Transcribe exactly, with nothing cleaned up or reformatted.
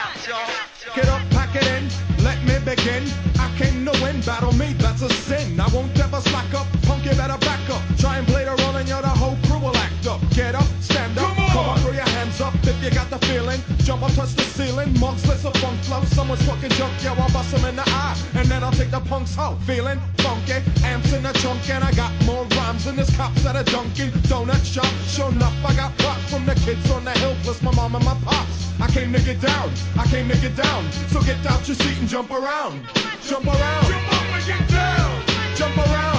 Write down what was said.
Get up, pack it in, let me begin. I came to win, battle me, that's a sin. I won't ever slack up, punk, you better back up. Try and play the role and you're the whole crew will act up. Get up, stand up, come on, come on, throw your hands up if you got the feeling. Jump up, touch the ceiling, monks, let's a funk flow. Someone's fucking junk, yo, I'll bust them in the eye. And then I'll take the punks out, feeling funky. Amps in the trunk and I got more rhymes than this cops at a Dunkin' Donut shop. Sure enough, I got props from the kids on the hill, plus my mom and my pops. I came to get down, I came to get down. So get out your seat and jump around. Jump around. Jump up and get down. Jump around.